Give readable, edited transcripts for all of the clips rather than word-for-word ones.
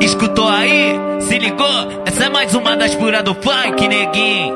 Escutou aí? Se ligou? Essa é mais uma das puras do funk, neguinho.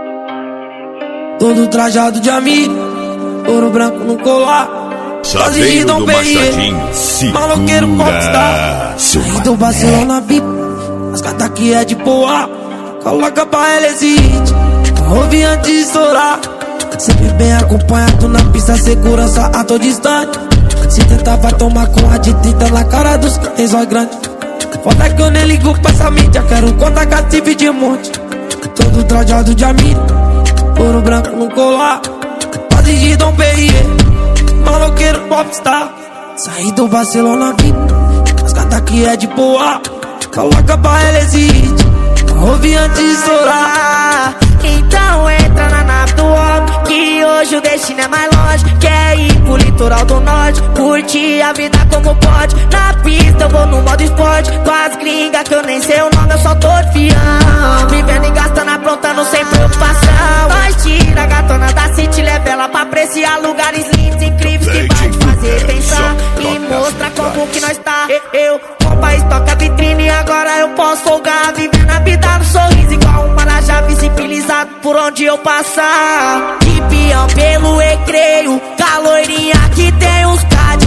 Todo trajado de amigo, ouro branco no colar. Chaveiro do Machadinho, segura. Maloqueiro popstar. Saí do Barcelona VIP, as gatas aqui é de boa. Coloca pra ela existe, ouve antes de estourar. Sempre bem acompanhado na pista, segurança a todo instante. Se tentava tomar com a de 30 na cara dos cães, ó grande. Foda que eu nem ligo pra essa mídia, quero contar cativo de monte. Todo trajado de amigo, ouro branco no colar. Quase de Dom Perrier, maloqueiro popstar. Saí do Barcelona VIP, as gatas aqui é de boa. Coloca pra ela existe, ouve antes de estourar. Então entra na nave do homem, que hoje o destino é mais longe. Quer ir pro litoral do norte, curtir a vida como pode. Na pista eu vou no modo esporte, com as gringas que eu nem sei o nome, eu só tô fião. Vivendo e gastando, aprontando sem preocupação. Nós tira a gatona da city, leva ela pra apreciar lugares lindos, incríveis, que vai te fazer pensar e mostra como que nós tá. Eu, o país toca vitrine, agora eu posso folgar, vivendo a vida no sorriso igual um marajá visibilizado por onde eu passar. De peão pelo recreio, caloirinha que tem uns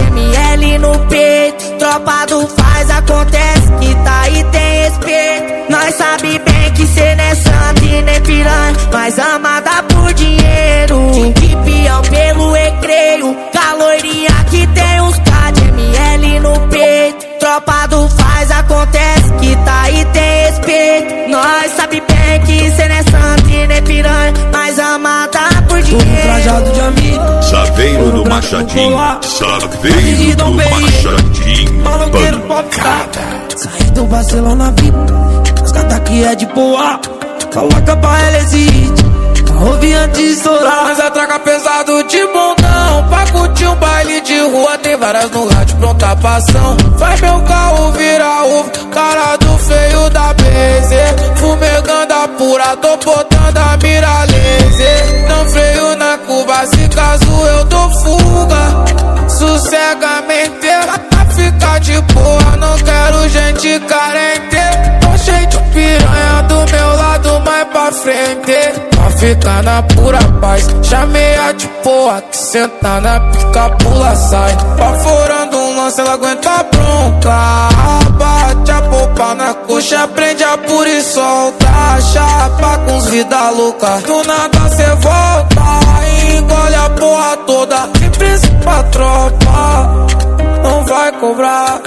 KDML no peito. Tropa do faz, acontece que tá e tem respeito. Nós sabe bem que cê não é santo e nem piranha, mas amada por dinheiro. De peão pelo recreio, caloirinha que tem uns KDML no peito. Tropa do faz, acontece que tá e tem respeito. Nós sabe bem que cê não é santo e nem piranha, mas amada por dinheiro. Todo trajado de amigo, Chaveiro do Machadinho, chaveiro do Machadinho, maloqueiro popstar. Saí do Barcelona VIP, as gatas aqui é de boa. Coloca pra ela existe, ouve antes de estourar. Mas atraca pesado de montão, pra curtir um baile de rua. Tem várias no rádio, pronta pra ação. Faz meu carro virar uva, cara do feio da BZ. Fumegando a pura, tô botando a mira laser. Não freio na curva, se caso eu dou fuga. Sossegamente, pra ficar de boa, não quero gente carente. Tô cheio de piranha do meu lado, mais pra frente. Pra ficar na pura paz, chamei a de boa, que senta na pica, pula, sai. Baforando um lance, ela aguenta a bronca. Bate a polpa na coxa, prende a pura e solta. Chapa com os vida louca, do nada cê volta. Engole a porra toda, e principal tropa. Não vai cobrar,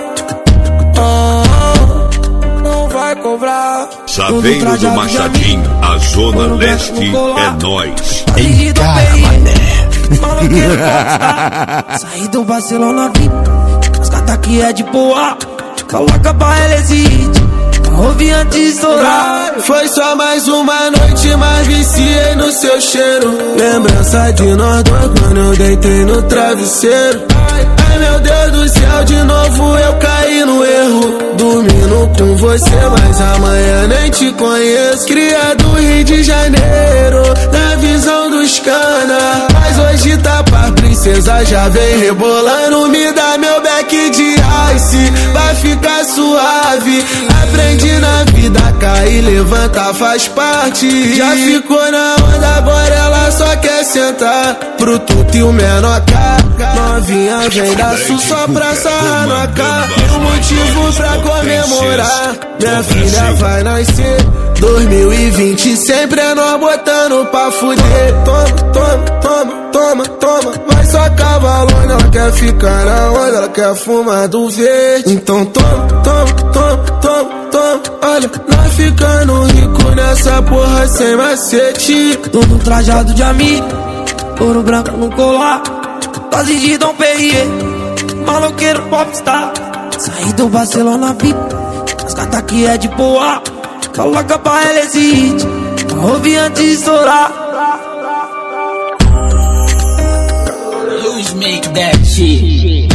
não vai cobrar. Chaveiro do Machadinho, a zona leste é nóis. Encara, mané. Maloqueiro popstar. Saí do Barcelona VIP, as gatas aqui é de boa. Coloca pra ela existe, ouve antes de estourar. Foi só mais uma noite, mas viciei no seu cheiro. Lembrança de nós dois quando eu deitei no travesseiro. Ai meu Deus do céu, de novo eu caí no erro. Dormindo com você, mas amanhã nem te conheço. Cria do Rio de Janeiro, na visão dos cana. Mas hoje tá pra princesa, já vem rebolando. Me dá meu beck de ice, vai ficar suave. Aprendi na vida, cair, levanta, faz parte. Já ficou na onda, agora ela só quer sentar. Pro tudo e o menor K. Novinha vem da sul só pra sarrar no AK. Um motivo pra comemorar, minha filha vai nascer. 2020 sempre é nós botando pra fuder. Toma, toma, toma, toma, toma. Vai só cavalona, ela quer ficar na onda, ela quer fumar do verde. Então toma, toma, toma, toma, toma. Olha, nós ficando rico nessa porra sem macete. Todo trajado de amigo, ouro branco no colar. Quase de Dom Perrier, maloqueiro popstar. Saí do Barcelona VIP, as gatas aqui é de boa. Coloca pra ela existe, ouve antes de estourar. Who's make that shit?